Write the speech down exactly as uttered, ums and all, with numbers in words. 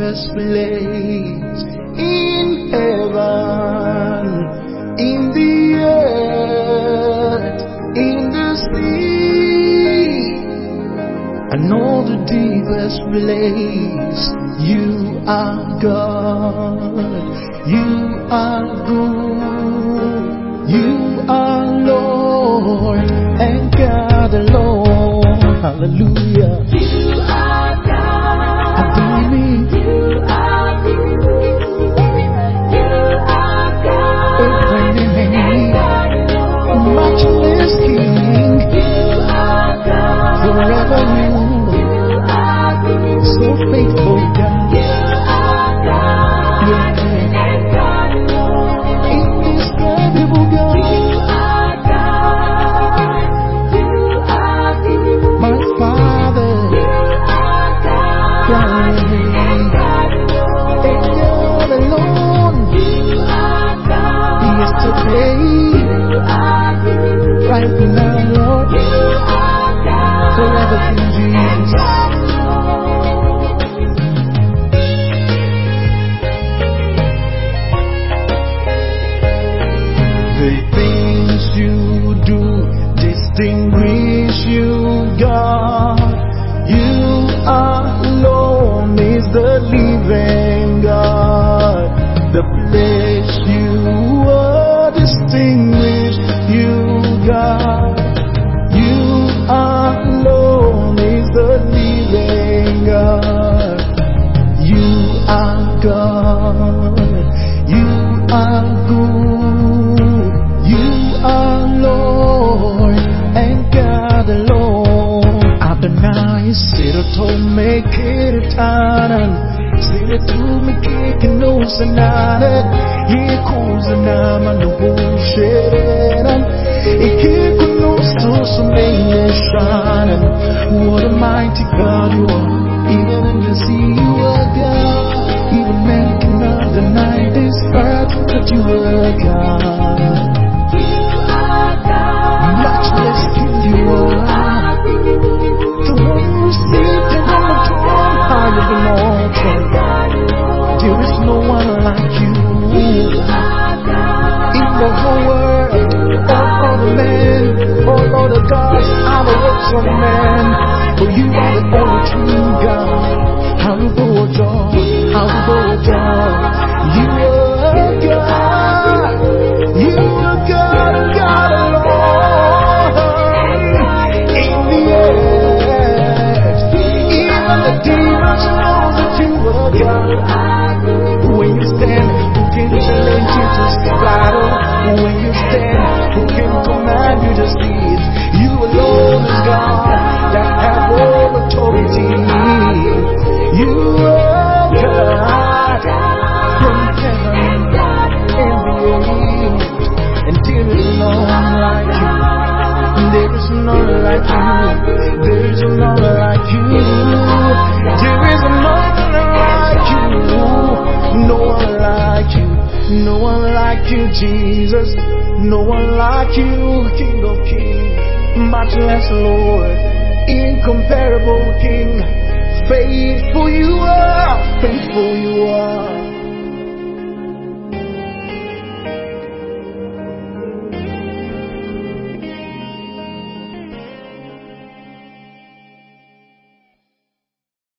deepest place, in heaven, in the earth, in the sea. I know the deepest place. You are God. You are good. You are Lord and God alone. Hallelujah. You are God. Adore me. You are good. You are God. Infinitely. God alone. Matchless King. You are God. Forever you. You are good. So faithful God. You are God. Yeah. And God alone. Indescribable God. You are God. You are good. My Father. You are God. Yahweh. And God And alone. God alone. You are God. Yesterday. You are good. Right now, Lord. You are God. Forever King And Jesus. God alone. The things you do distinguish you, God. You alone is the living God. The place you are distinguish you, God. You alone is the living God. You are God. You are good. You are Lord and God alone. Adonai, Sirato make it tanan. Siratu make it no sananan. Ye kuzana manu sheran. Ike kuno so many shanan. What a mighty God you are. Even in the sea you are God. Even men cannot deny this fact that you are God. You are God. Matchless King you are. The one who seated on the throne higher than all throne. There is no one like you. You are God. In the whole world, all other men, all other gods are the works of men. But you are the only true God. How you go, John? How you go, John? You are God. You are God and God alone. In the earth, even the demons know that you are God. When you stand, who can challenge you to battle? When you stand, who can command you to cease? You alone is God that have all authority. You are God from heaven and the earth, and there is none like you. There is none like you. There is none like you. There is none like you. No one like you. No one like you, Jesus. No one like you, King of Kings, matchless Lord, incomparable King. Faithful you are, faithful you are.